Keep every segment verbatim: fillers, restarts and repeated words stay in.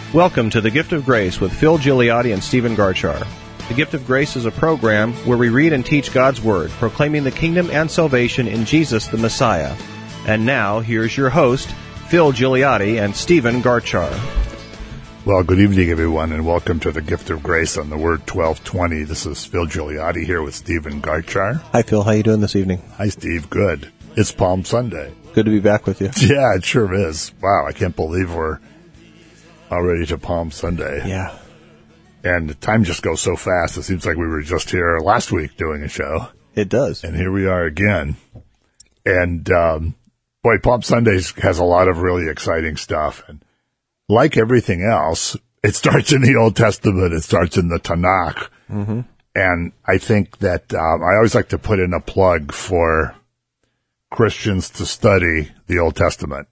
Welcome to The Gift of Grace with Phil Gigliotti and Stephen Garchar. The Gift of Grace is a program where we read and teach God's Word, proclaiming the kingdom and salvation in Jesus the Messiah. And now, here's your host, Phil Gigliotti and Stephen Garchar. Well, good evening, everyone, and welcome to The Gift of Grace on the Word twelve twenty. This is Phil Gigliotti here with Stephen Garchar. Hi, Phil. How you doing this evening? Hi, Steve. Good. It's Palm Sunday. Good to be back with you. Yeah, it sure is. Wow, I can't believe we're already to Palm Sunday. Yeah. And the time just goes so fast. It seems like we were just here last week doing a show. It does. And here we are again. And, um, boy, Palm Sunday has a lot of really exciting stuff. And like everything else, it starts in the Old Testament. It starts in the Tanakh. Mm-hmm. And I think that um, I always like to put in a plug for Christians to study the Old Testament.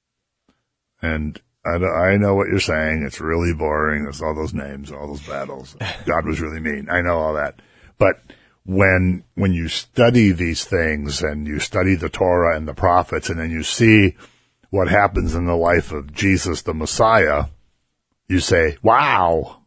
And I, I know what you're saying. It's really boring. There's all those names, all those battles. God was really mean. I know all that. But when when you study these things and you study the Torah and the prophets, and then you see what happens in the life of Jesus the Messiah, you say, wow,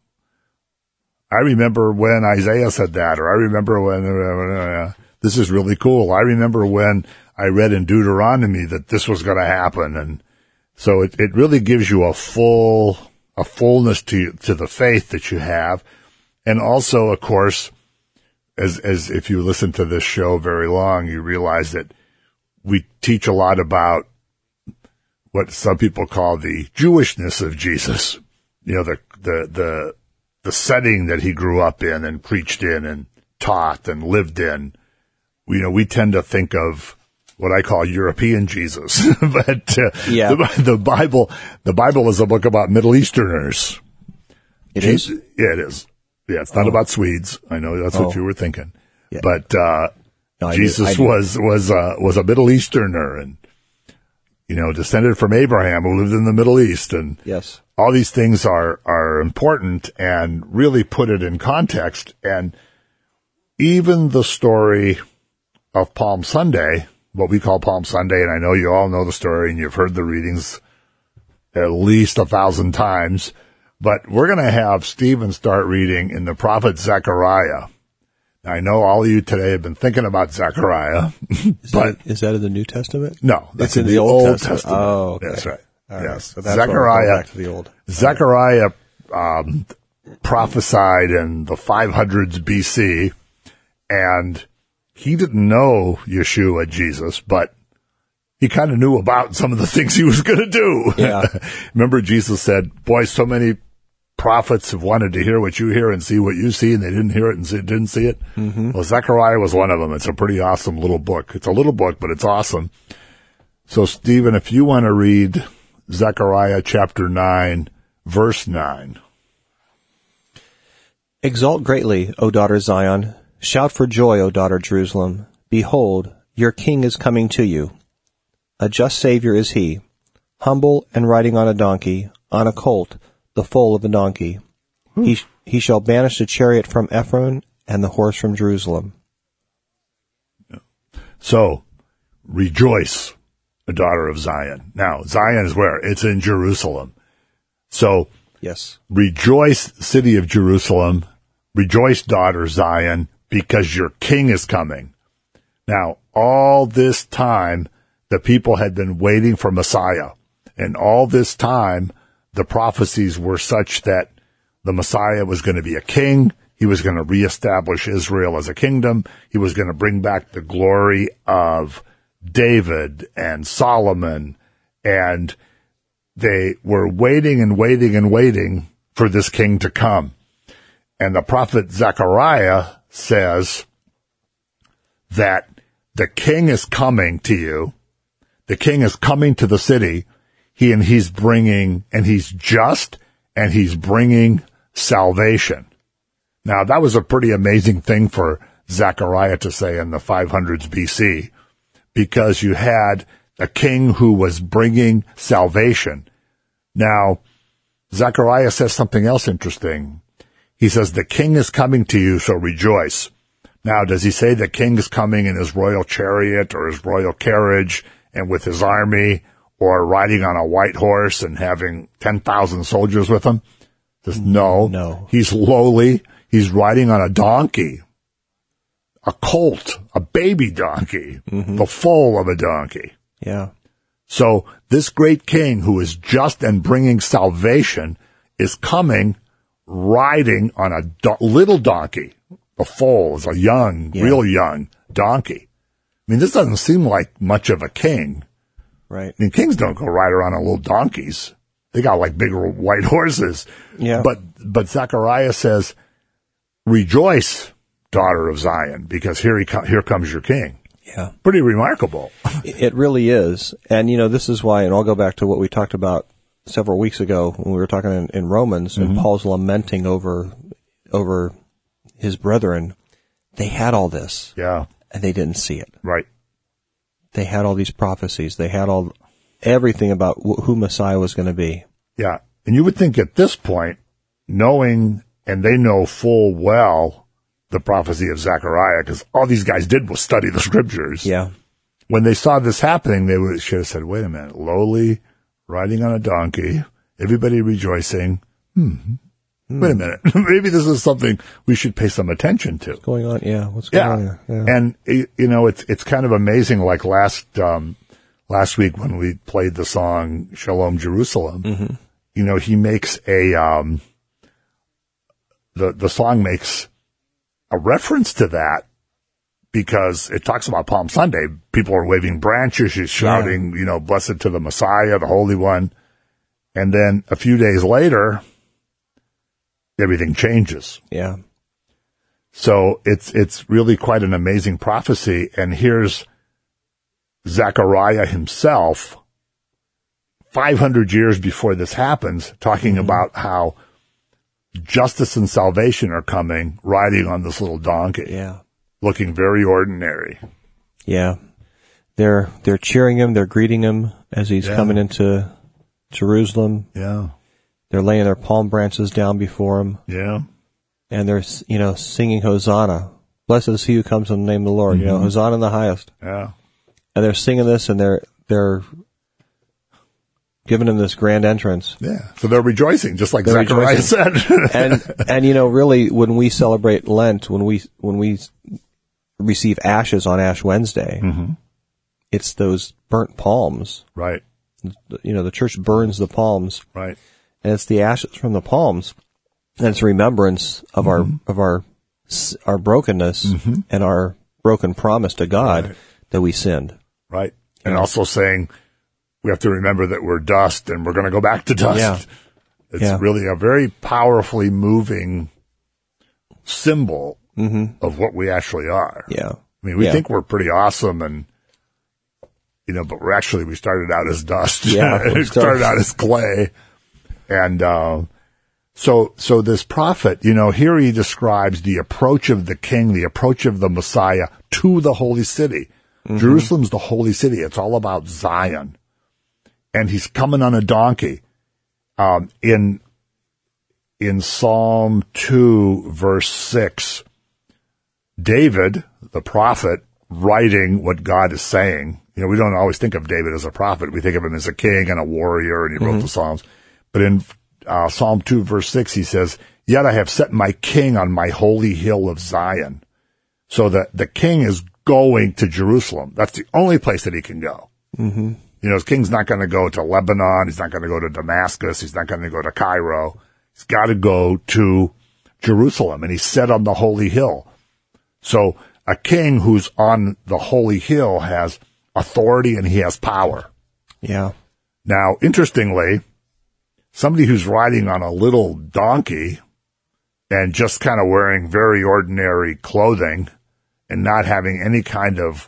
I remember when Isaiah said that, or I remember when, uh, this is really cool. I remember when I read in Deuteronomy that this was going to happen. And so it, it really gives you a full, a fullness to, to the faith that you have. And also, of course, as, as if you listen to this show very long, you realize that we teach a lot about what some people call the Jewishness of Jesus. You know, the, the, the, the setting that he grew up in and preached in and taught and lived in. You know, we tend to think of what I call European Jesus, but uh, yeah. the, the Bible, the Bible is a book about Middle Easterners. It Jesus, is? Yeah, it is. Yeah, it's not oh. about Swedes. I know that's oh. what you were thinking, yeah. but uh no, Jesus knew, was was uh, was a Middle Easterner, and you know, descended from Abraham, who lived in the Middle East, and yes, all these things are are important and really put it in context. And even the story of Palm Sunday, what we call Palm Sunday, and I know you all know the story and you've heard the readings at least a thousand times, but we're going to have Stephen start reading in the prophet Zechariah. Now, I know all of you today have been thinking about Zechariah, is but that, is that in the New Testament? No, that's it's in, in the, the Old, Old Testament. Testament. Oh, okay. That's right. All yes. Right. So that's Zechariah, back to the Old. Zechariah um, prophesied in the five hundreds B C, and he didn't know Yeshua, Jesus, but he kind of knew about some of the things he was going to do. Yeah. Remember, Jesus said, boy, so many prophets have wanted to hear what you hear and see what you see, and they didn't hear it and see, didn't see it. Mm-hmm. Well, Zechariah was one of them. It's a pretty awesome little book. It's a little book, but it's awesome. So, Stephen, if you want to read Zechariah chapter nine, verse nine. Exalt greatly, O daughter Zion. Shout for joy, O daughter Jerusalem. Behold, your king is coming to you. A just Savior is he, humble and riding on a donkey, on a colt, the foal of a donkey. Hmm. He he shall banish the chariot from Ephraim and the horse from Jerusalem. So, rejoice, the daughter of Zion. Now, Zion is where? It's in Jerusalem. So, yes, rejoice, city of Jerusalem. Rejoice, daughter Zion, because your king is coming. Now, all this time, the people had been waiting for Messiah. And all this time, the prophecies were such that the Messiah was going to be a king. He was going to reestablish Israel as a kingdom. He was going to bring back the glory of David and Solomon. And they were waiting and waiting and waiting for this king to come. And the prophet Zechariah says that the king is coming to you. The king is coming to the city. He and he's bringing, and he's just, and he's bringing salvation. Now, that was a pretty amazing thing for Zechariah to say in the five hundreds B C, because you had a king who was bringing salvation. Now, Zechariah says something else interesting. He says, the king is coming to you, so rejoice. Now, does he say the king is coming in his royal chariot or his royal carriage and with his army? or riding on a white horse and having ten thousand soldiers with him. Says, no, No. he's lowly. He's riding on a donkey, a colt, a baby donkey, Mm-hmm. the foal of a donkey. Yeah. So this great king who is just and bringing salvation is coming riding on a do- little donkey. The foal is a young, Yeah. real young donkey. I mean, this doesn't seem like much of a king. Right. I mean, kings don't go ride around on little donkeys. They got like bigger white horses. Yeah. But, but Zechariah says, rejoice, daughter of Zion, because here he co- here comes your king. Yeah. Pretty remarkable. It really is. And, you know, this is why, and I'll go back to what we talked about several weeks ago when we were talking in, in Romans, and Paul's lamenting over, over his brethren. They had all this, Yeah, and they didn't see it. right. They had all these prophecies. They had all, everything about wh- who Messiah was going to be. Yeah. And you would think at this point, knowing, and they know full well the prophecy of Zechariah, because all these guys did was study the scriptures. Yeah. When they saw this happening, they would, should have said, wait a minute, lowly, riding on a donkey, everybody rejoicing. Hmm. Wait a minute. Maybe this is something we should pay some attention to. What's going on? Yeah. What's going Yeah. on here? Yeah. And, it- you know, it's, it's kind of amazing. Like last, um, last week when we played the song Shalom Jerusalem, Mm-hmm. you know, he makes a, um, the, the song makes a reference to that because it talks about Palm Sunday. People are waving branches. She's shouting, you know, blessed to the Messiah, the Holy One. And then a few days later, everything changes. Yeah. So it's, it's really quite an amazing prophecy. And here's Zechariah himself, five hundred years before this happens, talking Mm-hmm. about how justice and salvation are coming, riding on this little donkey, Yeah. looking very ordinary. Yeah. They're, they're cheering him. They're greeting him as he's Yeah. coming into Jerusalem. Yeah. They're laying their palm branches down before him, Yeah. and they're, you know, singing Hosanna. Blessed is he who comes in the name of the Lord. You know, Hosanna in the highest. Yeah. And they're singing this, and they're, they're giving him this grand entrance. Yeah. So they're rejoicing, just like They're Zechariah rejoicing. said. And, and, you know, really, when we celebrate Lent, when we, when we receive ashes on Ash Wednesday, it's those burnt palms. Right. You know, the church burns the palms, Right. and it's the ashes from the palms, and it's a remembrance of our, of our, s- our brokenness and our broken promise to God Right. that we sinned. Right. And also saying we have to remember that we're dust and we're going to go back to dust. Yeah. It's Yeah. really a very powerfully moving symbol of what we actually are. Yeah. I mean, we Yeah. think we're pretty awesome and, you know, but we're actually, we started out as dust. Yeah, we we started started- out as clay. And, uh, so, so this prophet, you know, here he describes the approach of the king, the approach of the Messiah to the holy city. Jerusalem's the holy city. It's all about Zion. And he's coming on a donkey. Um, in, in Psalm two, verse six, David, the prophet, writing what God is saying. You know, we don't always think of David as a prophet. We think of him as a king and a warrior, and he wrote the Psalms. But in uh, Psalm two, verse six, he says, "Yet I have set my king on my holy hill of Zion." So that the king is going to Jerusalem. That's the only place that he can go. Mm-hmm. You know, his king's not going to go to Lebanon. He's not going to go to Damascus. He's not going to go to Cairo. He's got to go to Jerusalem, and he's set on the holy hill. So a king who's on the holy hill has authority and he has power. Yeah. Now, interestingly, somebody who's riding on a little donkey and just kind of wearing very ordinary clothing and not having any kind of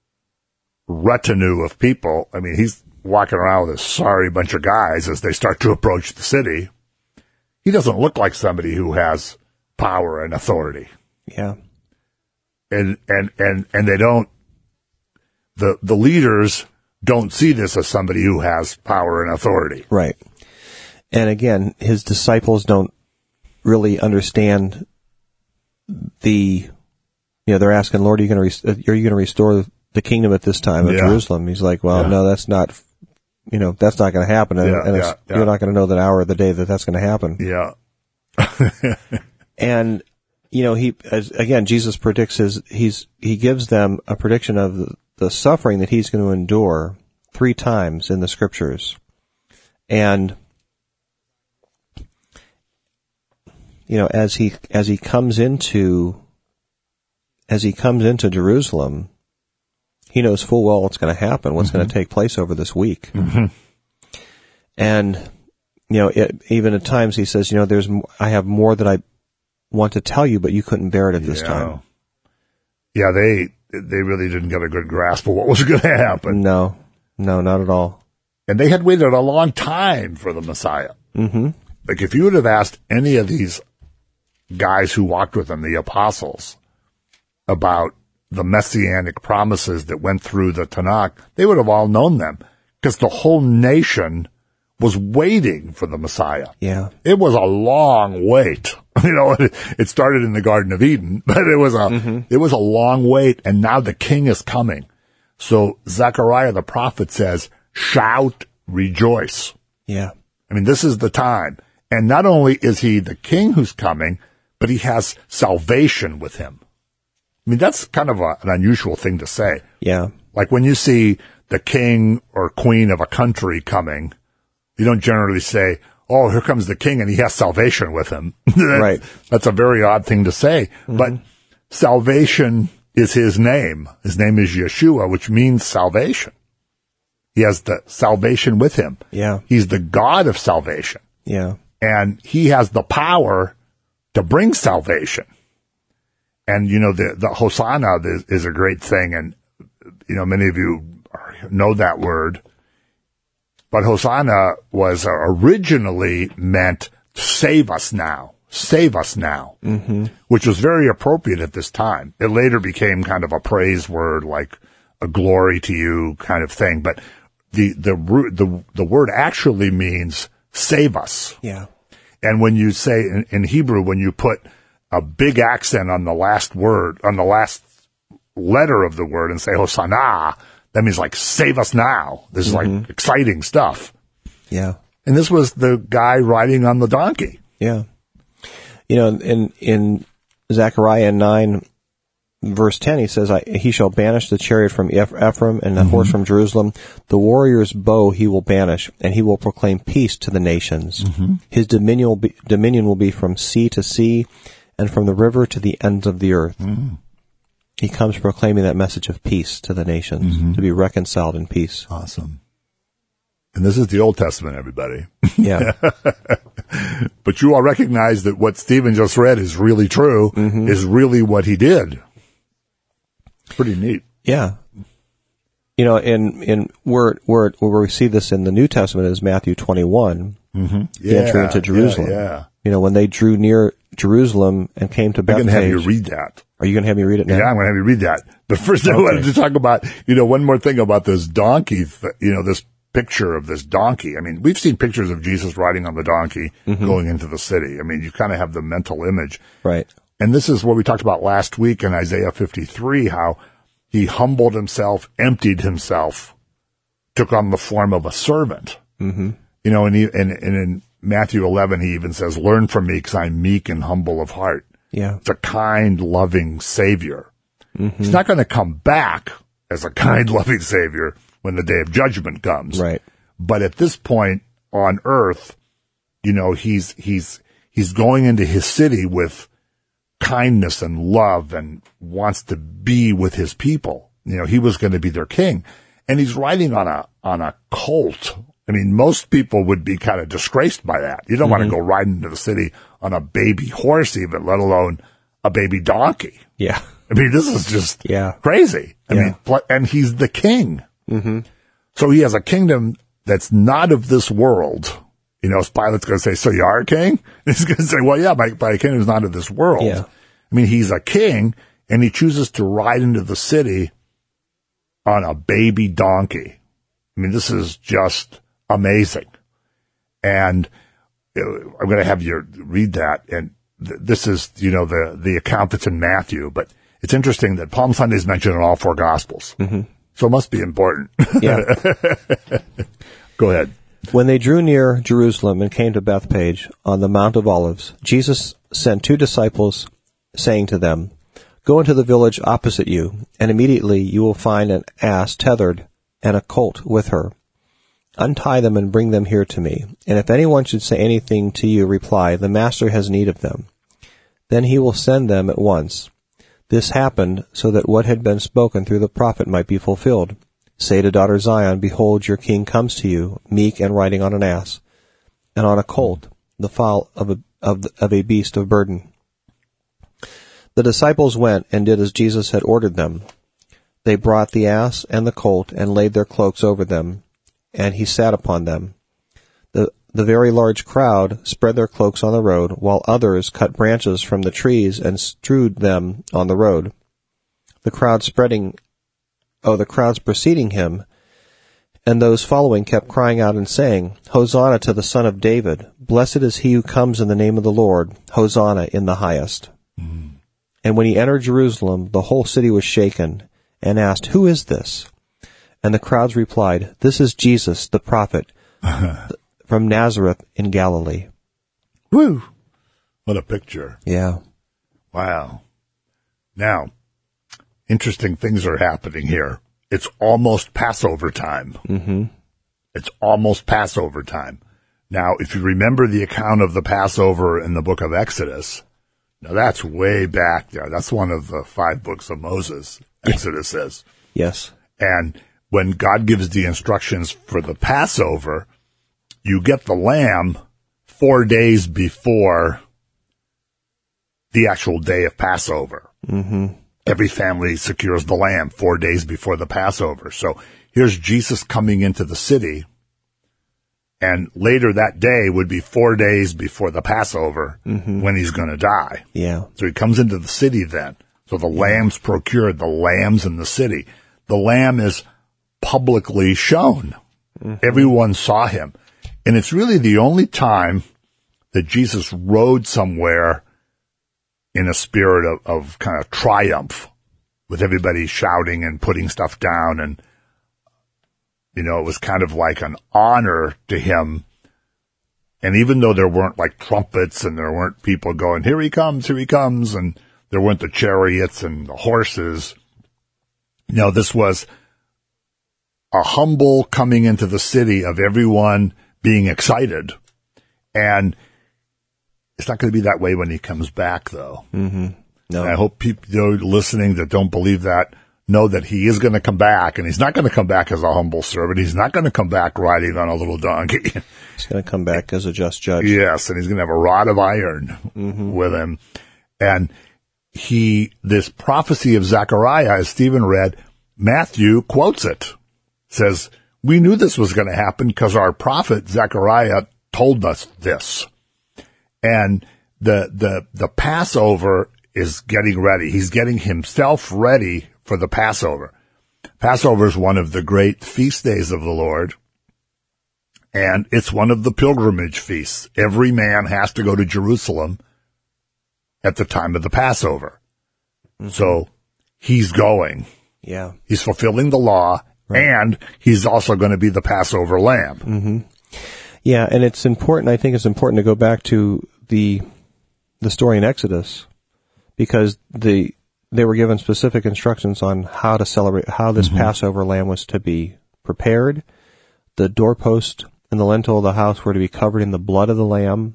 retinue of people. I mean, he's walking around with a sorry bunch of guys as they start to approach the city. He doesn't look like somebody who has power and authority. Yeah. And, and, and, and they don't, the, the leaders don't see this as somebody who has power and authority. Right. And again, his disciples don't really understand the, you know, they're asking, Lord, are you going to, are you going to restore the kingdom at this time of Yeah. Jerusalem? He's like, well, Yeah. no, that's not you know, that's not going to happen. And, Yeah, and it's, yeah, yeah. you're not going to know the hour of the day that that's going to happen. Yeah. And, you know, he, as, again, Jesus predicts his, he's, he gives them a prediction of the, the suffering that he's going to endure three times in the scriptures. And, you know, as he, as he comes into, as he comes into Jerusalem, he knows full well what's going to happen, what's mm-hmm. going to take place over this week. Mm-hmm. And, you know, it, even at times he says, you know, there's, I have more that I want to tell you, but you couldn't bear it at this yeah. time. Yeah, they, they really didn't get a good grasp of what was going to happen. No, no, not at all. And they had waited a long time for the Messiah. Mm-hmm. Like if you would have asked any of these guys who walked with him, the apostles, about the messianic promises that went through the Tanakh, they would have all known them because the whole nation was waiting for the Messiah. Yeah. It was a long wait. You know, it, it started in the Garden of Eden, but it was a, mm-hmm. it was a long wait, and now the king is coming. So Zechariah the prophet says, shout, rejoice. Yeah. I mean, this is the time. And not only is he the king who's coming, but he has salvation with him. I mean, that's kind of a, an unusual thing to say. Yeah. Like when you see the king or queen of a country coming, you don't generally say, oh, here comes the king and he has salvation with him. Right. That's a very odd thing to say. Mm-hmm. But salvation is his name. His name is Yeshua, which means salvation. He has the salvation with him. Yeah. He's the God of salvation. Yeah. And he has the power to bring salvation. And, you know, the, the Hosanna is, is a great thing. And, you know, many of you know that word. But Hosanna was originally meant save us now, save us now, mm-hmm. which was very appropriate at this time. It later became kind of a praise word, like a glory to you kind of thing. But the, the, the, the word actually means save us. Yeah. And when you say in, in Hebrew, when you put a big accent on the last word, on the last letter of the word and say Hosanna, that means like save us now. This is mm-hmm. like exciting stuff. Yeah. And this was the guy riding on the donkey. Yeah. You know, in, in Zechariah nine, verse ten, he says, I, he shall banish the chariot from Ephraim and the mm-hmm. horse from Jerusalem. The warrior's bow he will banish, and he will proclaim peace to the nations. Mm-hmm. His dominion will, be, dominion will be from sea to sea and from the river to the ends of the earth. Mm-hmm. He comes proclaiming that message of peace to the nations, mm-hmm. to be reconciled in peace. Awesome. And this is the Old Testament, everybody. Yeah. But you all recognize that what Stephen just read is really true, mm-hmm. is really what he did. Pretty neat. Yeah. You know, in, in where, where, where we see this in the New Testament is Matthew twenty-one, mm-hmm. the yeah, entry into Jerusalem. Yeah, yeah. You know, when they drew near Jerusalem and came to Bethphage. I'm going to have you read that. Are you going to have me read it now? Yeah, I'm going to have you read that. But first I okay. wanted to talk about, you know, one more thing about this donkey, th- you know, this picture of this donkey. I mean, we've seen pictures of Jesus riding on the donkey mm-hmm. going into the city. I mean, you kind of have the mental image. Right. And this is what we talked about last week in Isaiah fifty-three, how he humbled himself, emptied himself, took on the form of a servant. Mm-hmm. You know, and, he, and, and in Matthew eleven, he even says, learn from me because I'm meek and humble of heart. Yeah. It's a kind, loving Savior. Mm-hmm. He's not going to come back as a kind, loving Savior when the day of judgment comes. Right. But at this point on earth, you know, he's, he's, he's going into his city with kindness and love and wants to be with his people. You know, he was going to be their king. And he's riding on a, on a colt. I mean, most people would be kind of disgraced by that. You don't mm-hmm. want to go riding into the city on a baby horse even, let alone a baby donkey. Yeah. I mean, this is just yeah. crazy. I yeah. mean, and he's the king. Mm-hmm. So he has a kingdom that's not of this world. You know, Pilate's going to say, so you are a king? And he's going to say, well, yeah, my, my kingdom's not of this world. Yeah. I mean, he's a king, and he chooses to ride into the city on a baby donkey. I mean, this is just amazing. And I'm going to have you read that. And th- this is, you know, the, the account that's in Matthew, but it's interesting that Palm Sunday is mentioned in all four Gospels. Mm-hmm. So it must be important. Yeah. Go ahead. When they drew near Jerusalem and came to Bethpage on the Mount of Olives, Jesus sent two disciples, saying to them, "Go into the village opposite you, and immediately you will find an ass tethered and a colt with her. Untie them and bring them here to me. And if anyone should say anything to you, reply, 'The Master has need of them.' Then he will send them at once." This happened so that what had been spoken through the prophet might be fulfilled. "Say to daughter Zion, Behold, your king comes to you, meek and riding on an ass, and on a colt, the foal of a, of, the, of a beast of burden." The disciples went and did as Jesus had ordered them. They brought the ass and the colt and laid their cloaks over them, and he sat upon them. The, the very large crowd spread their cloaks on the road, while others cut branches from the trees and strewed them on the road. The crowd spreading Oh, the crowds preceding him, and those following kept crying out and saying, "Hosanna to the Son of David! Blessed is he who comes in the name of the Lord! Hosanna in the highest!" Mm. And when he entered Jerusalem, the whole city was shaken, and asked, "Who is this?" And the crowds replied, "This is Jesus, the prophet, from Nazareth in Galilee." Woo! What a picture. Yeah. Wow. Now, interesting things are happening here. It's almost Passover time. Mm-hmm. It's almost Passover time. Now, if you remember the account of the Passover in the book of Exodus, now that's way back there. That's one of the five books of Moses, Exodus is. Yes. And when God gives the instructions for the Passover, you get the lamb four days before the actual day of Passover. Mm-hmm. Every family secures the lamb four days before the Passover. So here's Jesus coming into the city, and later that day would be four days before the Passover mm-hmm. when he's going to die. Yeah. So he comes into the city then. So the yeah. lamb's procured, the lamb's in the city. The lamb is publicly shown. Mm-hmm. Everyone saw him. And it's really the only time that Jesus rode somewhere in a spirit of, of kind of triumph, with everybody shouting and putting stuff down. And, you know, it was kind of like an honor to him. And even though there weren't like trumpets and there weren't people going, "Here he comes, here he comes," and there weren't the chariots and the horses, you know, this was a humble coming into the city of everyone being excited. And it's not going to be that way when he comes back, though. Mm-hmm. No. And I hope people you know, listening that don't believe that know that he is going to come back, and he's not going to come back as a humble servant. He's not going to come back riding on a little donkey. He's going to come back as a just judge. Yes, and he's going to have a rod of iron mm-hmm. with him. And he, this prophecy of Zechariah, as Stephen read, Matthew quotes it. Says, "We knew this was going to happen because our prophet Zechariah told us this." And the, the, the Passover is getting ready. He's getting himself ready for the Passover. Passover is one of the great feast days of the Lord, and it's one of the pilgrimage feasts. Every man has to go to Jerusalem at the time of the Passover. Mm-hmm. So he's going. Yeah. He's fulfilling the law, right. And he's also going to be the Passover lamb. Mm-hmm. Yeah, and it's important, I think it's important to go back to the the story in Exodus, because the they were given specific instructions on how to celebrate, how this mm-hmm. Passover lamb was to be prepared. The doorpost and the lintel of the house were to be covered in the blood of the lamb.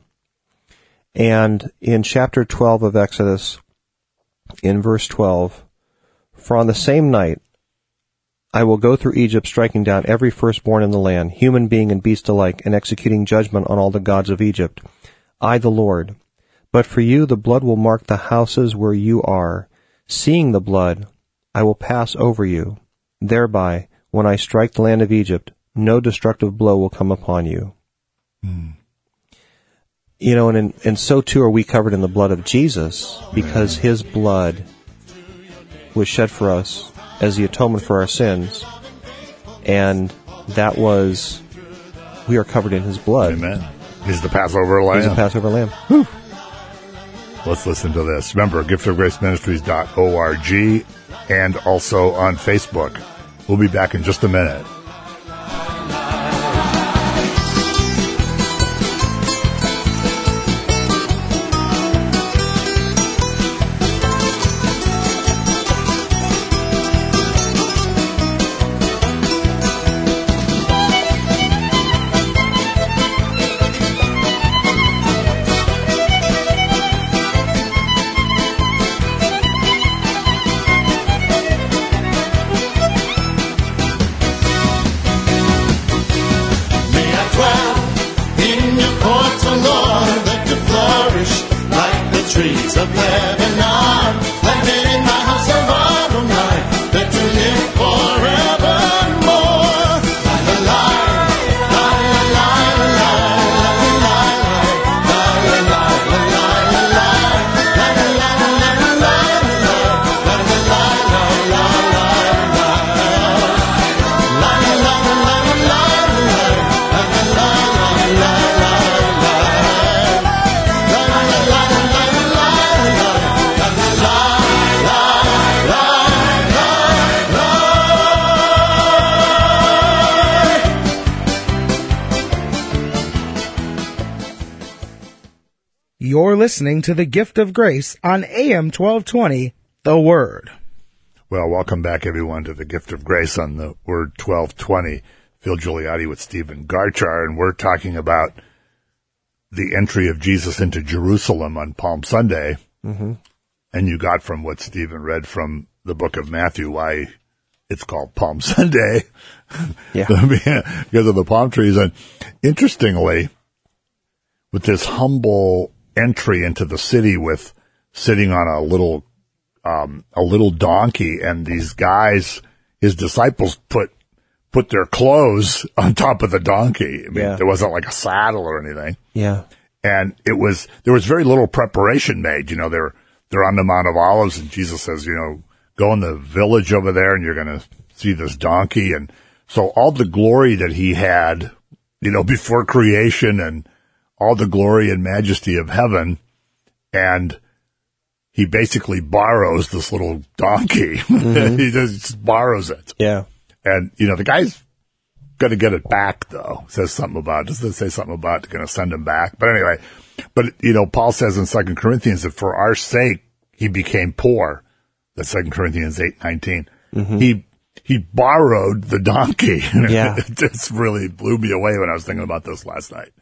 And in chapter twelve of Exodus, in verse twelve, "For on the same night I will go through Egypt, striking down every firstborn in the land, human being and beast alike, and executing judgment on all the gods of Egypt. I, the Lord. But for you the blood will mark the houses where you are. Seeing the blood, I will pass over you. Thereby, when I strike the land of Egypt, no destructive blow will come upon you." Mm. You know, and, in, and so too are we covered in the blood of Jesus, because his blood was shed for us as the atonement for our sins, and that was, we are covered in his blood. Amen. He's the Passover lamb. He's the Passover lamb. Whew. Let's listen to this. Remember, gift of grace ministries dot org, and also on Facebook. We'll be back in just a minute. trees of Lebanon, planted in my house of Adonai, that to live forevermore. La la la, la la la la, la la la, la la la la, la la la la, la la la la, la la la la, la la la You're listening to The Gift of Grace on A M twelve twenty, The Word. Well, welcome back, everyone, to The Gift of Grace on The Word twelve twenty. Phil Gigliotti with Stephen Garchar, and we're talking about the entry of Jesus into Jerusalem on Palm Sunday. Mm-hmm. And you got from what Stephen read from the book of Matthew why it's called Palm Sunday. Yeah. Because of the palm trees. And interestingly, with this humble entry into the city with sitting on a little, um, a little donkey, and these guys, his disciples put, put their clothes on top of the donkey. I mean, Yeah. there wasn't like a saddle or anything. Yeah. And it was, there was very little preparation made. You know, they're, they're on the Mount of Olives, and Jesus says, you know, go in the village over there and you're going to see this donkey. And so all the glory that he had, you know, before creation, and all the glory and majesty of heaven, and he basically borrows this little donkey. Mm-hmm. He just borrows it. Yeah. And, you know, the guy's going to get it back, though. Says something about, doesn't it say something about going to send him back? But anyway, but, you know, Paul says in Second Corinthians that for our sake, he became poor. That's Second Corinthians eight nineteen. Mm-hmm. He, he borrowed the donkey. Yeah. It just really blew me away when I was thinking about this last night.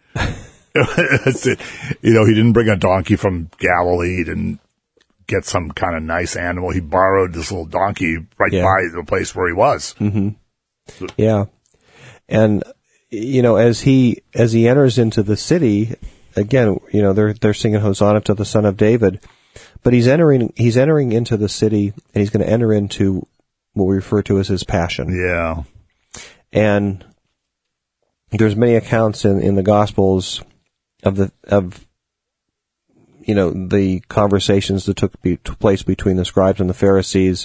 That's it. You know, he didn't bring a donkey from Galilee. He didn't get some kind of nice animal. He borrowed this little donkey right Yeah. by the place where he was. Mm-hmm. Yeah. And, you know, as he, as he enters into the city, again, you know, they're, they're singing Hosanna to the Son of David, but he's entering, he's entering into the city, and he's going to enter into what we refer to as his passion. Yeah. And there's many accounts in, in the Gospels of the, of, you know, the conversations that took, be, took place between the scribes and the Pharisees,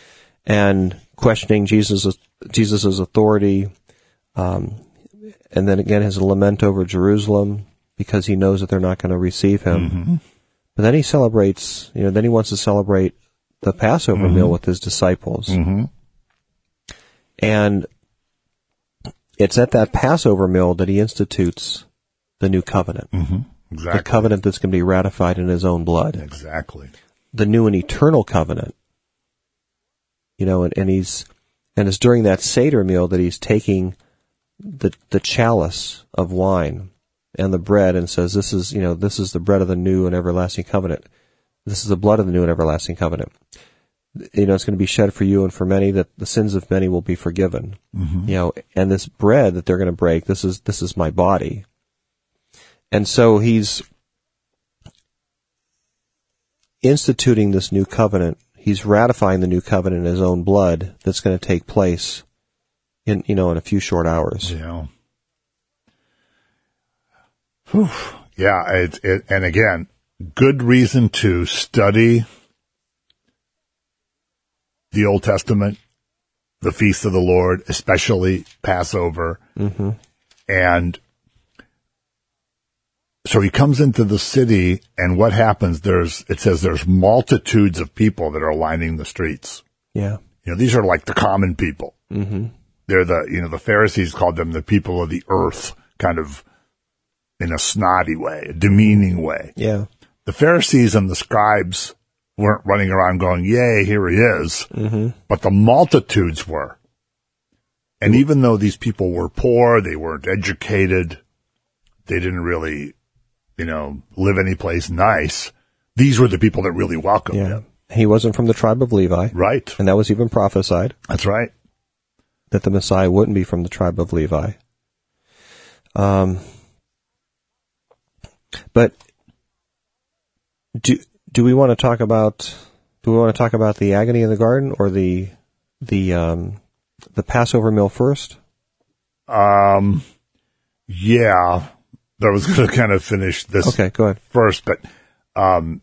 and questioning Jesus' Jesus's authority, um, and then again his lament over Jerusalem because he knows that they're not going to receive him. Mm-hmm. But then he celebrates, you know, then he wants to celebrate the Passover Mm-hmm. meal with his disciples, Mm-hmm. and it's at that Passover meal that he institutes the new covenant. Mm-hmm. Exactly. The covenant that's going to be ratified in his own blood. Exactly. The new and eternal covenant. You know, and, and he's, and it's during that Seder meal that he's taking the, the chalice of wine and the bread and says, this is, you know, this is the bread of the new and everlasting covenant. This is the blood of the new and everlasting covenant. You know, it's going to be shed for you and for many, that the sins of many will be forgiven. Mm-hmm. You know, and this bread that they're going to break, this is, this is my body. And so he's instituting this new covenant. He's ratifying the new covenant in his own blood that's going to take place in, you know, in a few short hours. Yeah. Whew. Yeah. It, it, and again, good reason to study the Old Testament, the feast of the Lord, especially Passover. Mm-hmm. And so he comes into the city, and what happens? There's, it says there's multitudes of people that are lining the streets. Yeah. You know, these are like the common people. Mm-hmm. They're the, you know, the Pharisees called them the people of the earth, kind of in a snotty way, a demeaning way. Yeah. The Pharisees and the scribes weren't running around going, yay, here he is. Mm-hmm. But the multitudes were. And even though these people were poor, they weren't educated, they didn't really, you know, live any place nice, these were the people that really welcomed Yeah. him. He wasn't from the tribe of Levi. Right. And that was even prophesied, That's right. that the Messiah wouldn't be from the tribe of Levi. Um, but do, Do we want to talk about do we want to talk about the agony in the garden or the the um, the Passover meal first? Um, yeah, I was going to kind of finish this Okay, go ahead. first, but um,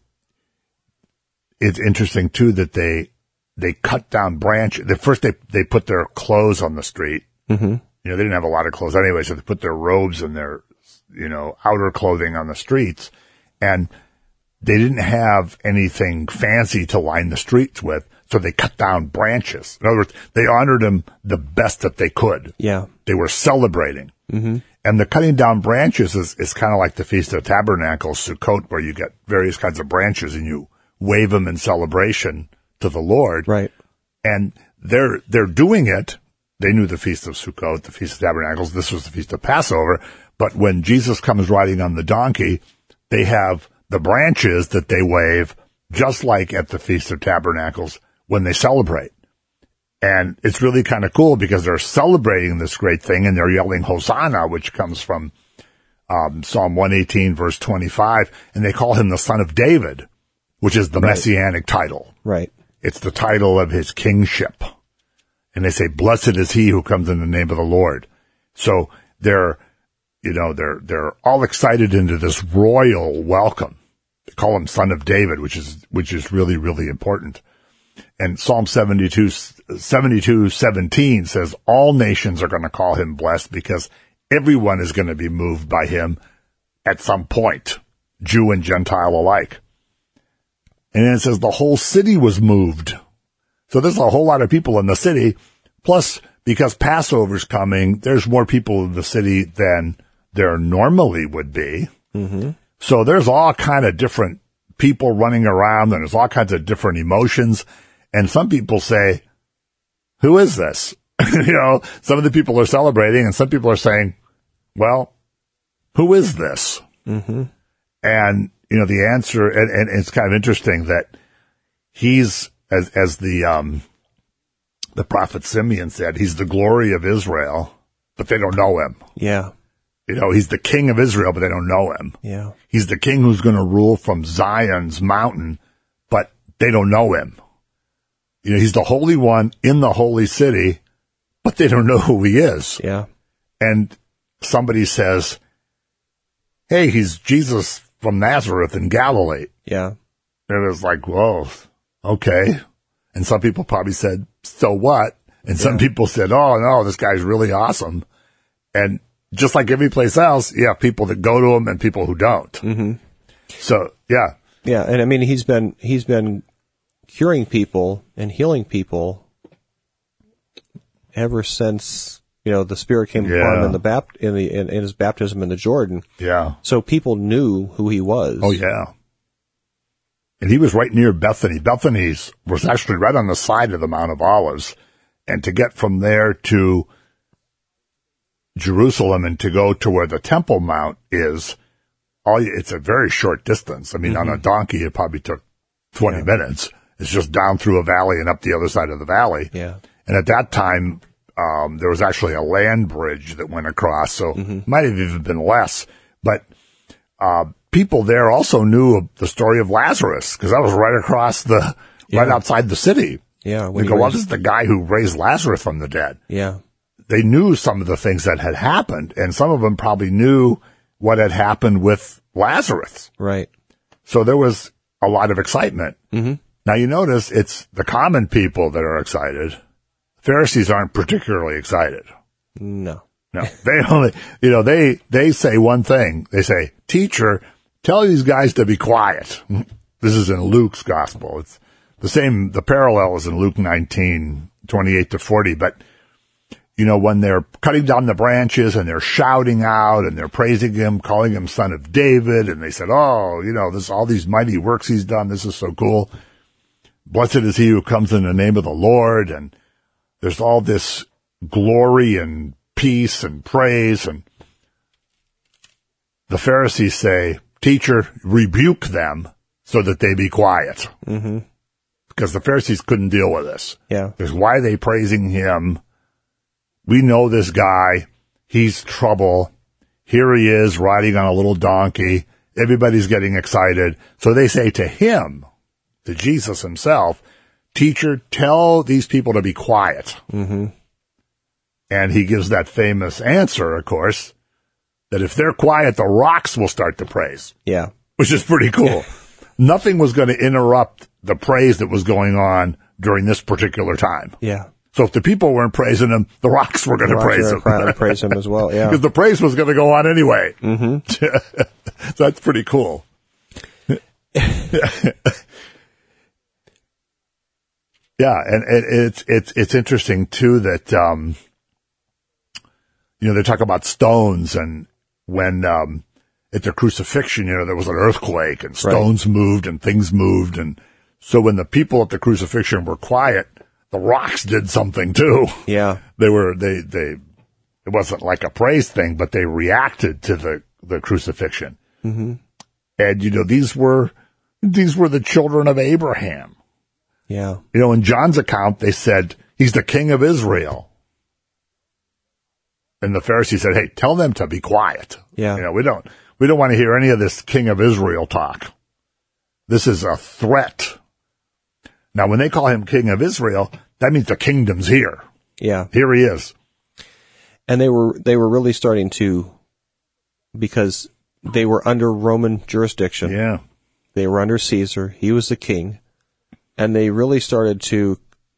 it's interesting too that they they cut down branches. The first they they put their clothes on the street. Mm-hmm. You know, they didn't have a lot of clothes anyway, so they put their robes and their you know outer clothing on the streets, and they didn't have anything fancy to line the streets with, so they cut down branches. In other words, they honored him the best that they could. Yeah. They were celebrating. Mm-hmm. And the cutting down branches is, is kind of like the Feast of Tabernacles, Sukkot, where you get various kinds of branches and you wave them in celebration to the Lord. Right. And they're, they're doing it. They knew the Feast of Sukkot, the Feast of Tabernacles. This was the Feast of Passover. But when Jesus comes riding on the donkey, they have the branches that they wave, just like at the Feast of Tabernacles when they celebrate. And it's really kind of cool because they're celebrating this great thing and they're yelling Hosanna, which comes from um, Psalm one eighteen, verse twenty-five. And they call him the Son of David, which is the Right. messianic title. Right. It's the title of his kingship. And they say, blessed is he who comes in the name of the Lord. So they're, you know, they're, they're all excited into this royal welcome. They call him Son of David, which is, which is really, really important. And Psalm seventy-two, seventy-two, seventeen says all nations are going to call him blessed because everyone is going to be moved by him at some point, Jew and Gentile alike. And then it says the whole city was moved. So there's a whole lot of people in the city. Plus, because Passover's coming, there's more people in the city than there normally would be. Mm-hmm. So there's all kind of different people running around and there's all kinds of different emotions. And some people say, who is this? You know, some of the people are celebrating and some people are saying, well, who is this? Mm-hmm. And, you know, the answer, and, and it's kind of interesting that he's, as, as the, um, the prophet Simeon said, he's the glory of Israel, but they don't know him. Yeah. You know, he's the king of Israel, but they don't know him. Yeah. He's the king who's going to rule from Zion's mountain, but they don't know him. You know, he's the Holy One in the holy city, but they don't know who he is. Yeah. And somebody says, hey, he's Jesus from Nazareth in Galilee. Yeah. And it was like, whoa, okay. And some people probably said, so what? And some Yeah. people said, oh, no, this guy's really awesome. And just like every place else, you have people that go to him and people who don't. Mm-hmm. So, yeah. Yeah, and I mean he's been he's been curing people and healing people ever since, you know, the Spirit came upon Yeah. him in the bapt in the in, in his baptism in the Jordan. Yeah. So people knew who he was. Oh, yeah. And he was right near Bethany. Bethany's was actually right on the side of the Mount of Olives. And to get from there to Jerusalem and to go to where the Temple Mount is, all you, it's a very short distance. I mean, Mm-hmm. on a donkey, it probably took twenty Yeah. minutes. It's just down through a valley and up the other side of the valley. Yeah. And at that time, um, there was actually a land bridge that went across, so Mm-hmm. it might have even been less. But uh, people there also knew of the story of Lazarus, because that was right across the, right Yeah. outside the city. Yeah. They when go, he well, raised- this is the guy who raised Lazarus from the dead. yeah. They knew some of the things that had happened, and some of them probably knew what had happened with Lazarus. Right. So there was a lot of excitement. Mm-hmm. Now you notice it's the common people that are excited. Pharisees aren't particularly excited. No. No, they only, you know, they, they say one thing. They say, teacher, tell these guys to be quiet. This is in Luke's gospel. It's the same, the parallel is in Luke nineteen, twenty-eight to forty, but you know, when they're cutting down the branches and they're shouting out and they're praising him, calling him Son of David, and they said, oh, you know, this, all these mighty works he's done. This is so cool. Blessed is he who comes in the name of the Lord. And there's all this glory and peace and praise. And the Pharisees say, teacher, rebuke them so that they be quiet. Mm-hmm. Because the Pharisees couldn't deal with this. Yeah. Because why are they praising him? We know this guy. He's trouble. Here he is riding on a little donkey. Everybody's getting excited. So they say to him, to Jesus himself, "Teacher, tell these people to be quiet." Mm-hmm. And he gives that famous answer, of course, that if they're quiet, the rocks will start to praise, Yeah. which is pretty cool. Nothing was going to interrupt the praise that was going on during this particular time. Yeah. So if the people weren't praising him, the rocks were going to praise him. Praise, praise him as well, yeah. Because the praise was going to go on anyway. Mm-hmm. So that's pretty cool. Yeah, and it, it's it's it's interesting too that um, you know, they talk about stones, and when um, at the crucifixion, you know, there was an earthquake and stones right. moved and things moved, and so when the people at the crucifixion were quiet, the rocks did something too. Yeah, they were they they it wasn't like a praise thing, but they reacted to the the crucifixion, mm-hmm. and you know, these were these were the children of Abraham. Yeah. You know, in John's account, they said, he's the king of Israel. And the Pharisees said, hey, tell them to be quiet. Yeah. You know, we don't, we don't want to hear any of this king of Israel talk. This is a threat. Now, when they call him king of Israel, that means the kingdom's here. Yeah. Here he is. And they were, they were really starting to, because they were under Roman jurisdiction. Yeah. They were under Caesar. He was the king. And they really started to,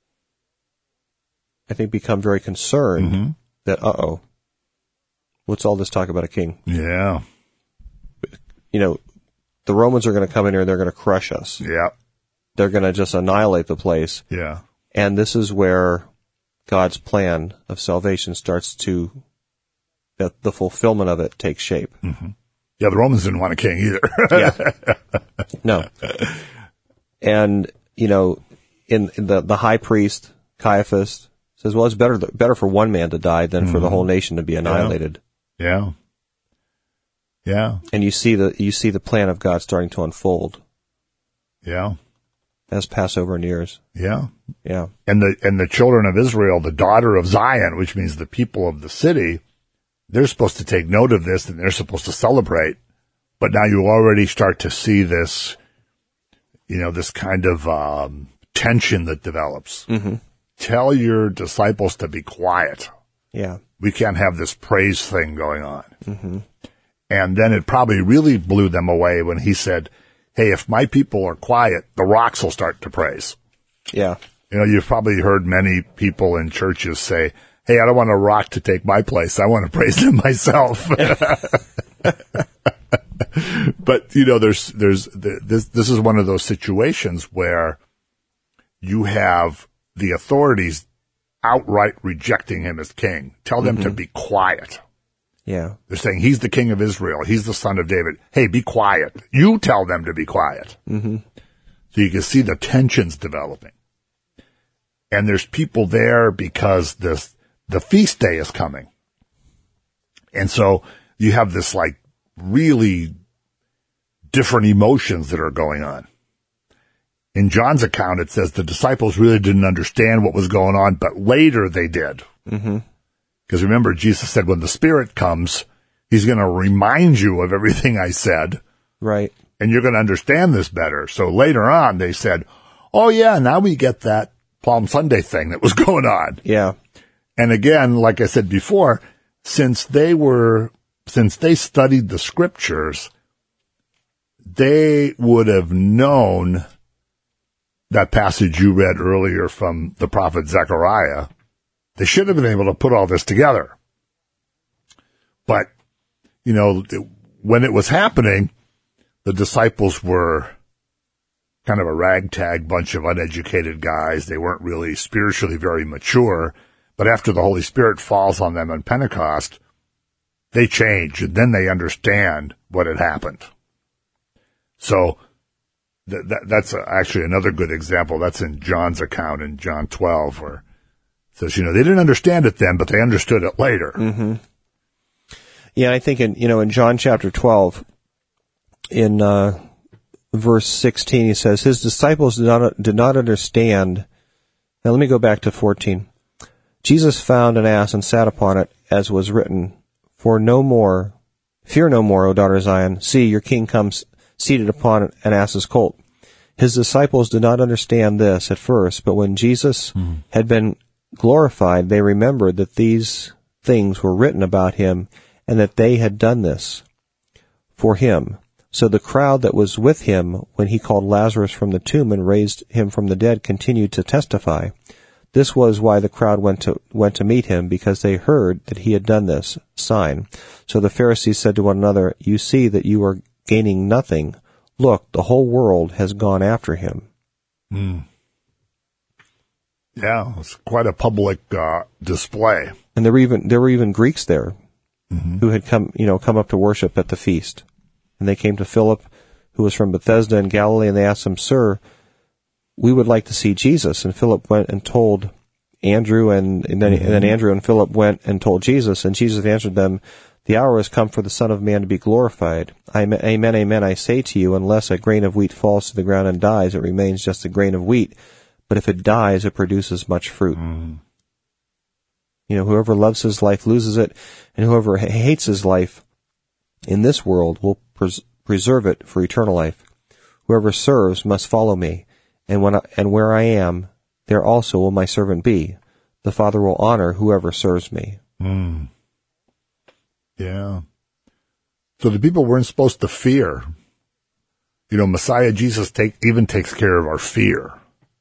I think, become very concerned mm-hmm. that, uh-oh, what's all this talk about a king? Yeah. You know, the Romans are going to come in here and they're going to crush us. Yeah. They're going to just annihilate the place. Yeah. And this is where God's plan of salvation starts to, that the fulfillment of it takes shape. Mm-hmm. Yeah, the Romans didn't want a king either. Yeah. No. And, you know, in, in the, the high priest, Caiaphas, says, well, it's better, better for one man to die than mm-hmm. for the whole nation to be annihilated. Yeah. Yeah. And you see the, you see the plan of God starting to unfold. Yeah. As Passover nears. Yeah. Yeah. And the, and the children of Israel, the daughter of Zion, which means the people of the city, they're supposed to take note of this and they're supposed to celebrate. But now you already start to see this, you know, this kind of um, tension that develops. Mm-hmm. Tell your disciples to be quiet. Yeah. We can't have this praise thing going on. Mm-hmm. And then it probably really blew them away when he said, hey, if my people are quiet, the rocks will start to praise. Yeah. You know, you've probably heard many people in churches say, hey, I don't want a rock to take my place. I want to praise him myself. But, you know, there's, there's, this, this is one of those situations where you have the authorities outright rejecting him as king. Tell them mm-hmm. to be quiet. Yeah. They're saying he's the king of Israel. He's the son of David. Hey, be quiet. You tell them to be quiet. Mm-hmm. So you can see the tensions developing. And there's people there because this, the feast day is coming. And so you have this like really different emotions that are going on. In John's account, it says the disciples really didn't understand what was going on, but later they did. Mm-hmm. Because remember, Jesus said when the Spirit comes, he's going to remind you of everything I said. Right. And you're going to understand this better. So later on, they said, oh yeah, now we get that Palm Sunday thing that was going on. Yeah. And again, like I said before, since they were, since they studied the scriptures, they would have known that passage you read earlier from the prophet Zechariah. They should have been able to put all this together. But, you know, when it was happening, the disciples were kind of a ragtag bunch of uneducated guys. They weren't really spiritually very mature. But after the Holy Spirit falls on them on Pentecost, they change, and then they understand what had happened. So th- that, that's actually another good example. That's in John's account in John twelve, where it says, you know, they didn't understand it then, but they understood it later. Mm-hmm. Yeah, I think in, you know, in John chapter twelve, in uh, verse sixteen, he says, his disciples did not, did not understand. Now let me go back to fourteen. Jesus found an ass and sat upon it, as was written, for no more Fear no more, O daughter Zion. See, your king comes seated upon an ass's colt. His disciples did not understand this at first, but when Jesus mm-hmm. had been glorified, they remembered that these things were written about him and that they had done this for him. So the crowd that was with him when he called Lazarus from the tomb and raised him from the dead continued to testify. This was why the crowd went to went to meet him, because they heard that he had done this sign. So the Pharisees said to one another, "You see that you are gaining nothing. Look, the whole world has gone after him." Mm. Yeah, it's quite a public uh, display. And there were even there were even Greeks there mm-hmm. who had come, you know, come up to worship at the feast. And they came to Philip, who was from Bethesda in Galilee, and they asked him, "Sir, we would like to see Jesus." And Philip went and told Andrew, and, and, then, mm-hmm. and then Andrew and Philip went and told Jesus. And Jesus answered them, "The hour has come for the Son of Man to be glorified. Amen, amen, I say to you, unless a grain of wheat falls to the ground and dies, it remains just a grain of wheat. But if it dies, it produces much fruit." Mm-hmm. You know, whoever loves his life loses it, and whoever hates his life in this world will pres- preserve it for eternal life. Whoever serves must follow me, and when I, and where I am, there also will my servant be. The Father will honor whoever serves me. Mm. Yeah. So the people weren't supposed to fear. You know, Messiah Jesus take, even takes care of our fear.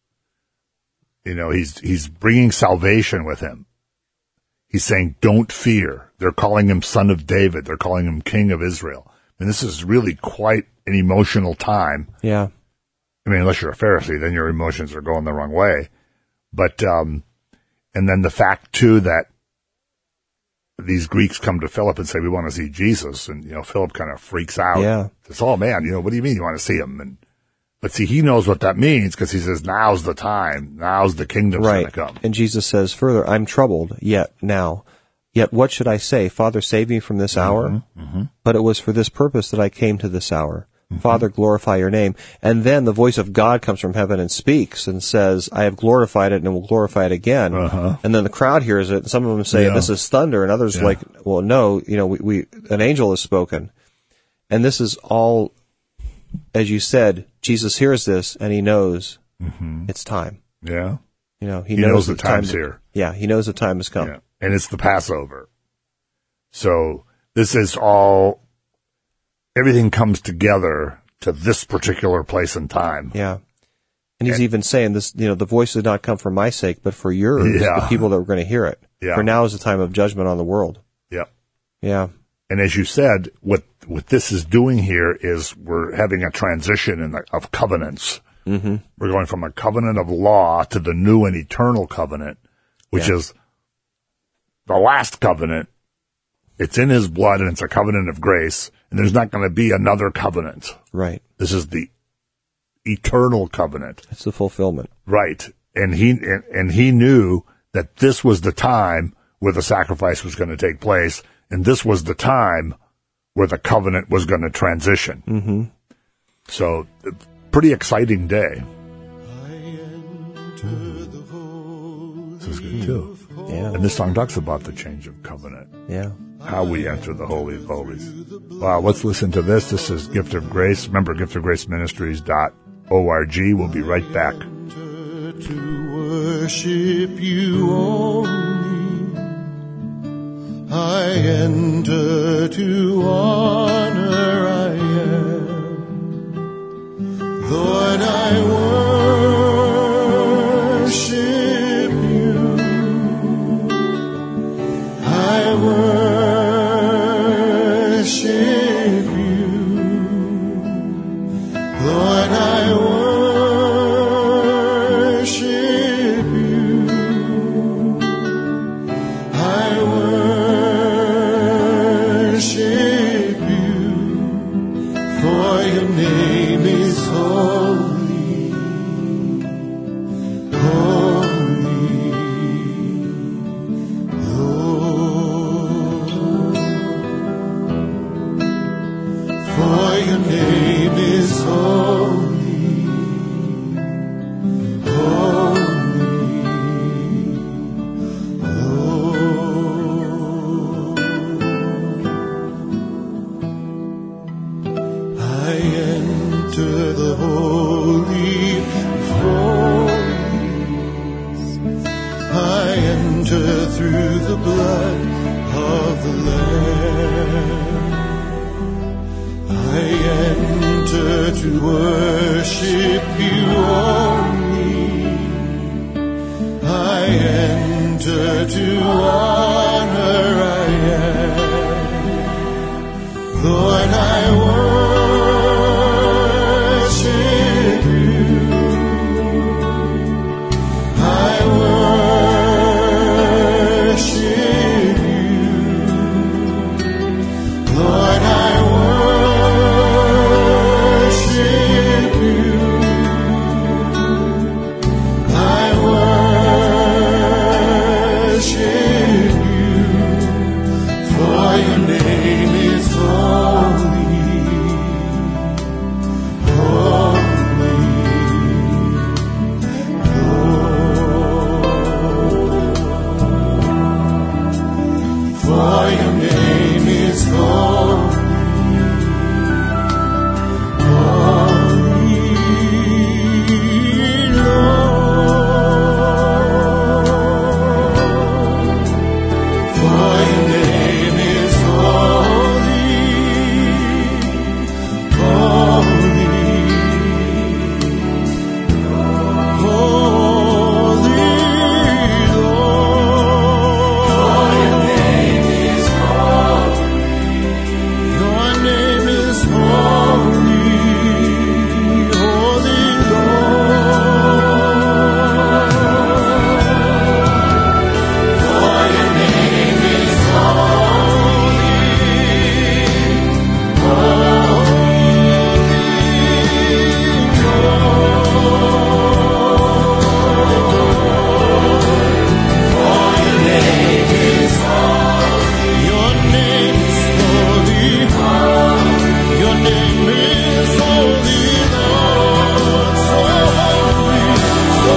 You know, he's he's bringing salvation with him. He's saying, don't fear. They're calling him Son of David. They're calling him King of Israel. And this is really quite an emotional time. Yeah. I mean, unless you're a Pharisee, then your emotions are going the wrong way. But, um, and then the fact, too, that these Greeks come to Philip and say, "We want to see Jesus." And, you know, Philip kind of freaks out. Yeah. Says, "Oh, man, you know, what do you mean you want to see him?" And, but see, he knows what that means, because he says, now's the time. Now's the kingdom's right. going to come. And Jesus says further, "I'm troubled yet now. Yet what should I say? Father, save me from this hour?" Mm-hmm, mm-hmm. But it was for this purpose that I came to this hour. Mm-hmm. Father, glorify your name. And then the voice of God comes from heaven and speaks and says, "I have glorified it and will glorify it again." Uh-huh. And then the crowd hears it. And some of them say, Yeah. "This is thunder." And others Yeah. like, "Well, no, you know, we, we, an angel has spoken." And this is all, as you said, Jesus hears this and he knows mm-hmm. it's time. Yeah. You know, he, He knows the the time time's to- here. Yeah, he knows the time has come. Yeah. And it's the Passover. So this is all, everything comes together to this particular place and time. Yeah. And he's And- even saying this, you know, the voice did not come for my sake, but for yours, Yeah. the people that were going to hear it. Yeah. For now is the time of judgment on the world. Yep. Yeah. And as you said, what what this is doing here is we're having a transition in the, of covenants. Mm-hmm. We're going from a covenant of law to the new and eternal covenant, which Yeah. is the last covenant. It's in his blood, and it's a covenant of grace, and there's not going to be another covenant. Right. This is the eternal covenant. It's the fulfillment. Right. And he and, and he knew that this was the time where the sacrifice was going to take place, and this was the time where the covenant was going to transition. Mm-hmm. So, pretty exciting day. This is good too. Yeah. And this song talks about the change of covenant, Yeah. how we enter the Holy of Holies. Wow, let's listen to this. This is Gift of Grace. Remember, gift of grace ministries dot org. We'll be right back. To worship you only, I enter to honor I am. Lord, I worship you. I worship you. Lord, I worship you. I worship you, for your name is holy, holy, Lord. For your name is holy, holy, Lord. enter to worship you only. I enter to honor I am. Lord, I worship you. I worship you. Lord, I worship you. I worship you. For your name is holy. Holy. Lord. For your name is holy. Holy, Lord. For your name is holy. Holy, holy, Lord. For your name is holy. Your name is holy. Holy Lord. For your name is holy. Your name is holy. Your name is holy, Lord. So holy, so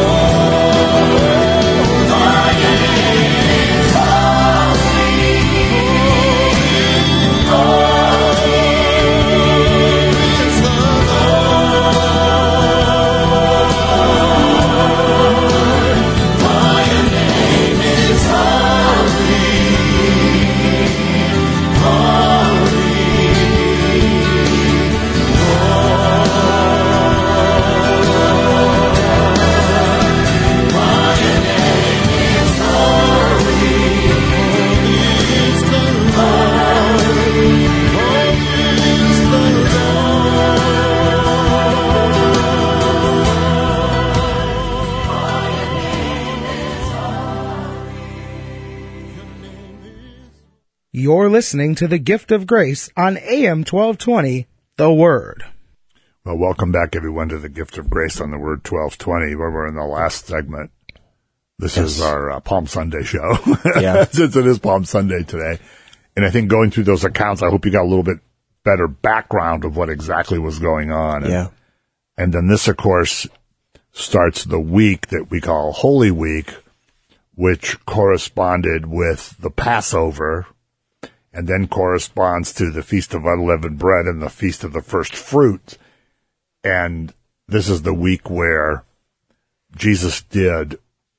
You're listening to the Gift of Grace on A M twelve twenty, The Word. Well, welcome back, everyone, to the Gift of Grace on the Word twelve twenty, where we're in the last segment. This Yes. is our uh, Palm Sunday show. Yeah. Since it is Palm Sunday today. And I think going through those accounts, I hope you got a little bit better background of what exactly was going on. And, Yeah. and then this, of course, starts the week that we call Holy Week, which corresponded with the Passover, and then corresponds to the Feast of Unleavened Bread and the Feast of the First Fruits. And this is the week where Jesus did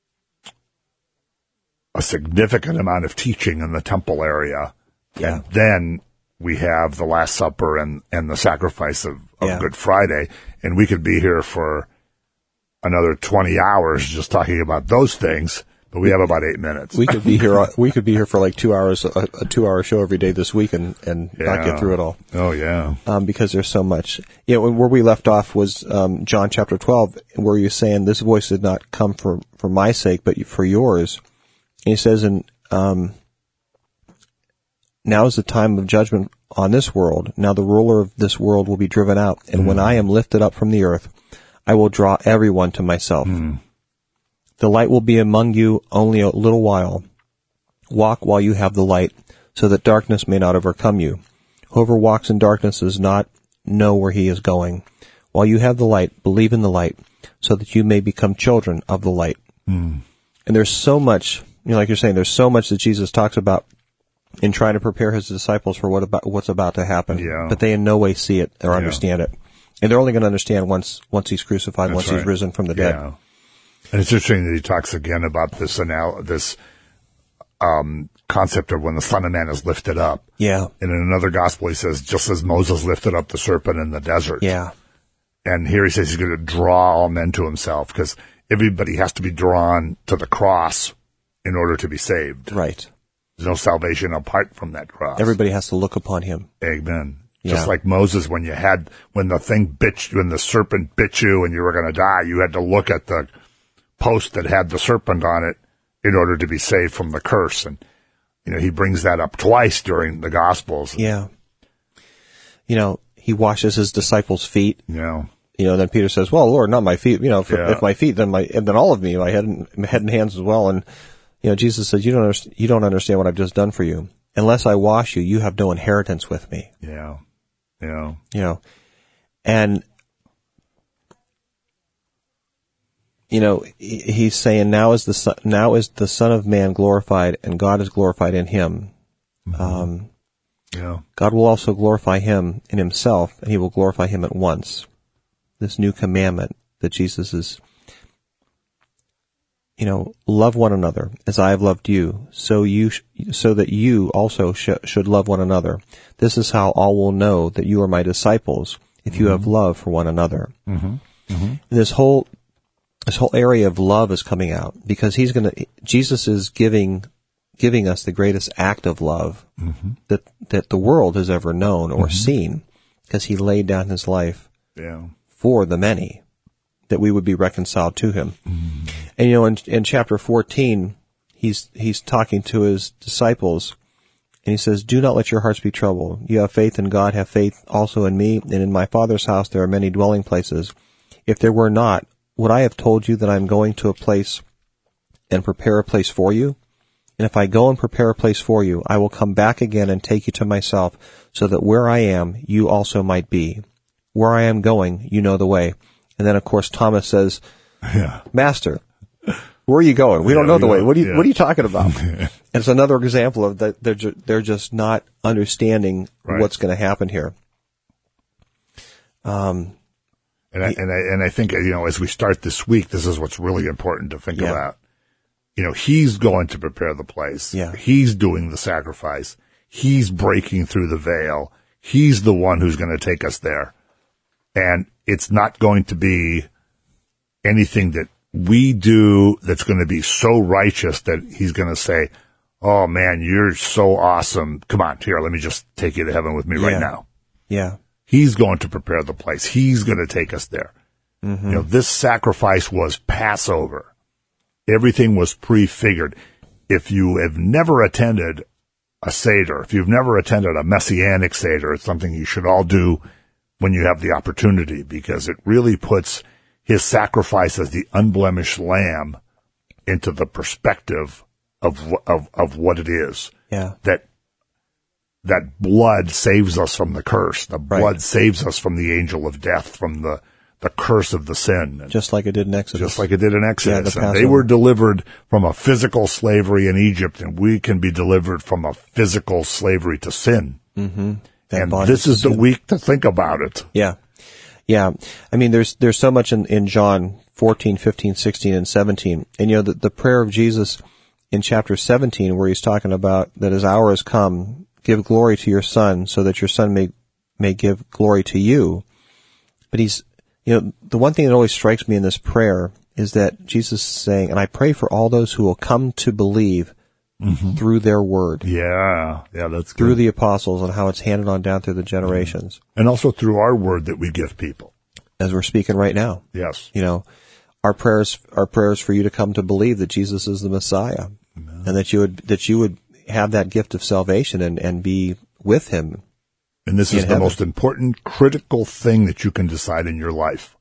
a significant amount of teaching in the temple area. Yeah. And then we have the Last Supper and, and the sacrifice of, of Yeah. Good Friday. And we could be here for another twenty hours just talking about those things, but we have about eight minutes. We could be here. We could be here for like two hours, a, a two-hour show every day this week, and, and not Yeah. get through it all, Oh, yeah. um, because there's so much. Yeah, you know, where we left off was um, John chapter twelve, where you're saying, "This voice did not come for for my sake, but for yours." And he says, "And um, now is the time of judgment on this world. Now the ruler of this world will be driven out, and when I am lifted up from the earth, I will draw everyone to myself." The light will be among you only a little while. Walk while you have the light, so that darkness may not overcome you. Whoever walks in darkness does not know where he is going. While you have the light, believe in the light, so that you may become children of the light. Mm. And there's so much, you know, like you're saying, there's so much that Jesus talks about in trying to prepare his disciples for what about what's about to happen. Yeah. But they in no way see it or Yeah. understand it. And they're only going to understand once once he's crucified, That's once right. he's risen from the dead. Yeah. And it's interesting that he talks again about this anal- this um, concept of when the Son of Man is lifted up. Yeah. And in another gospel, he says, just as Moses lifted up the serpent in the desert. Yeah. And here he says he's going to draw all men to himself, because everybody has to be drawn to the cross in order to be saved. Right. There's no salvation apart from that cross. Everybody has to look upon him. Amen. Yeah. Just like Moses, when you had, when the thing bit you, when the serpent bit you and you were going to die, you had to look at the post that had the serpent on it in order to be saved from the curse. And, you know, he brings that up twice during the Gospels. Yeah. You know, he washes his disciples' feet. You know. You know, then Peter says, well, Lord, not my feet. You know, if, Yeah. if my feet, then my, then all of me, my head and, head and hands as well. And, you know, Jesus says, you don't understand, you don't understand what I've just done for you. Unless I wash you, you have no inheritance with me. Yeah. Yeah. You know, and, you know, he- he's saying now is the son, now is the Son of Man glorified, and God is glorified in him. Um, Yeah. God will also glorify him in himself, and he will glorify him at once. This new commandment that Jesus is, you know, love one another as I have loved you, so you, sh- so that you also sh- should love one another. This is how all will know that you are my disciples, if you have love for one another. Mm-hmm. Mm-hmm. This whole, this whole area of love is coming out, because he's gonna, Jesus is giving, giving us the greatest act of love Mm-hmm. that, that the world has ever known or Mhm. seen, because he laid down his life Yeah. for the many, that we would be reconciled to him. Mm-hmm. And, you know, in, in chapter fourteen, he's, he's talking to his disciples, and he says, do not let your hearts be troubled. You have faith in God, have faith also in me, and in my Father's house there are many dwelling places. If there were not, would I have told you that I'm going to a place and prepare a place for you? And if I go and prepare a place for you, I will come back again and take you to myself, so that where I am, you also might be. Where I am going, you know the way. And then, of course, Thomas says, Yeah. Master, where are you going? We don't Yeah, know the we way. don't- What are you, yeah. what are you talking about? And it's another example of that they're, ju- they're just not understanding Right. what's going to happen here. Um, And I, and I, and I think, you know, as we start this week, this is what's really important to think Yeah. about. You know, he's going to prepare the place. Yeah. He's doing the sacrifice. He's breaking through the veil. He's the one who's going to take us there. And it's not going to be anything that we do that's going to be so righteous that he's going to say, oh man, you're so awesome. Come on, here, let me just take you to heaven with me Yeah. right now. yeah. He's going to prepare the place. He's going to take us there. Mm-hmm. You know, this sacrifice was Passover. Everything was prefigured. If you have never attended a Seder, if you've never attended a Messianic Seder, it's something you should all do when you have the opportunity, because it really puts his sacrifice as the unblemished lamb into the perspective of, wh- of, of what it is. Yeah. That that blood saves us from the curse. The Right. blood saves us from the angel of death, from the, the curse of the sin. And Just like it did in Exodus. just like it did in Exodus. Yeah, the and they Passover. were delivered from a physical slavery in Egypt, and we can be delivered from a physical slavery to sin. Mm-hmm. That And bondage this to is the sin. week to think about it. Yeah. Yeah. I mean, there's, there's so much in, in John fourteen, fifteen, sixteen, and seventeen. And, you know, the, the prayer of Jesus in chapter seventeen, where he's talking about that his hour has come, give glory to your Son, so that your Son may, may give glory to you. But he's, you know, the one thing that always strikes me in this prayer is that Jesus is saying, and I pray for all those who will come to believe through their word, Yeah. Yeah, that's good. through the apostles, and how it's handed on down through the generations, and also through our word that we give people. as we're speaking right now. Yes. You know, our prayers, our prayers for you to come to believe that Jesus is the Messiah, and that you would, that you would have that gift of salvation and, and be with him. And this in is the heaven. most important, critical thing that you can decide in your life.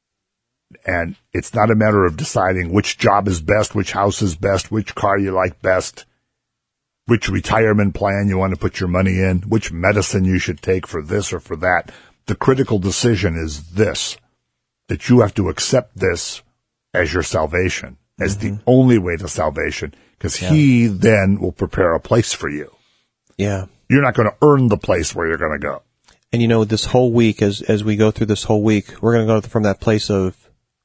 And it's not a matter of deciding which job is best, which house is best, which car you like best, which retirement plan you want to put your money in, which medicine you should take for this or for that. The critical decision is this, that you have to accept this as your salvation, as the only way to salvation, because he then will prepare a place for you. Yeah. You're not going to earn the place where you're going to go. And you know, this whole week, as, as we go through this whole week, we're going to go from that place of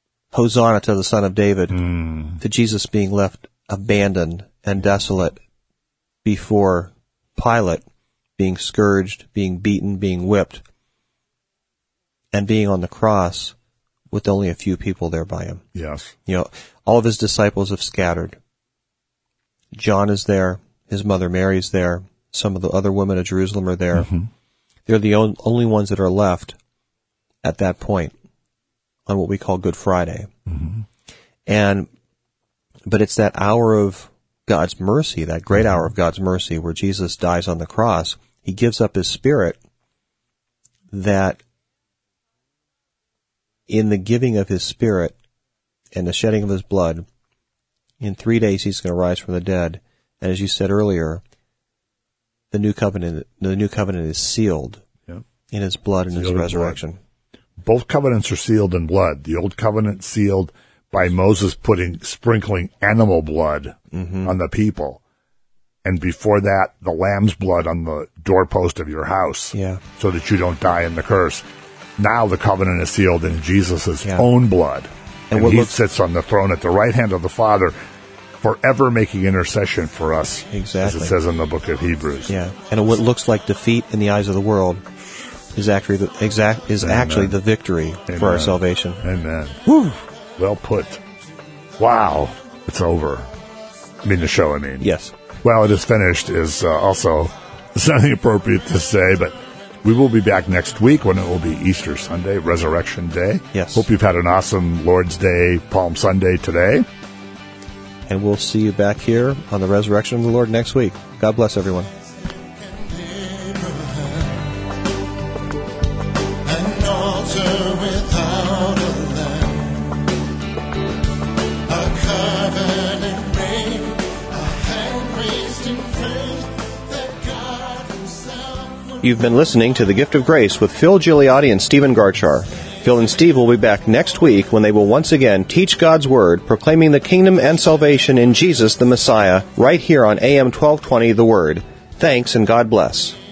Hosanna to the Son of David, to Jesus being left abandoned and desolate before Pilate, being scourged, being beaten, being whipped, and being on the cross with only a few people there by him. Yes. You know, all of his disciples have scattered. John is there. His mother Mary's there. Some of the other women of Jerusalem are there. Mm-hmm. They're the on- only ones that are left at that point on what we call Good Friday. Mm-hmm. And, but it's that hour of God's mercy, that great hour of God's mercy where Jesus dies on the cross. He gives up his spirit, that in the giving of his spirit and the shedding of his blood, in three days he's going to rise from the dead. And as you said earlier, the new covenant, the new covenant is sealed Yep. in his blood and Sealed his in resurrection. Both covenants are sealed in blood. The old covenant sealed by Moses putting, sprinkling animal blood Mm-hmm. on the people. And before that, the lamb's blood on the doorpost of your house. Yeah. So that you don't die in the curse. Now the covenant is sealed in Jesus' Yeah. own blood. And And, what he looks- sits on the throne at the right hand of the Father, forever making intercession for us. Exactly. As it says in the book of Hebrews. Yeah, and what looks like defeat in the eyes of the world is actually the exact is Amen. actually the victory for our Amen. salvation. Amen. Woo. Well put. Wow. It's over. I mean, the show, I mean. Yes. Well, it is finished is uh, also something appropriate to say, but we will be back next week when it will be Easter Sunday, Resurrection Day. Yes. Hope you've had an awesome Lord's Day, Palm Sunday today. And we'll see you back here on the resurrection of the Lord next week. God bless everyone. An altar without a lamb, a covenant ring, a hand raised in faith that God himself would. You've been listening to The Gift of Grace with Phil Gigliotti and Stephen Garchar. Phil and Steve will be back next week when they will once again teach God's Word, proclaiming the kingdom and salvation in Jesus the Messiah, right here on A M twelve twenty The Word. Thanks and God bless.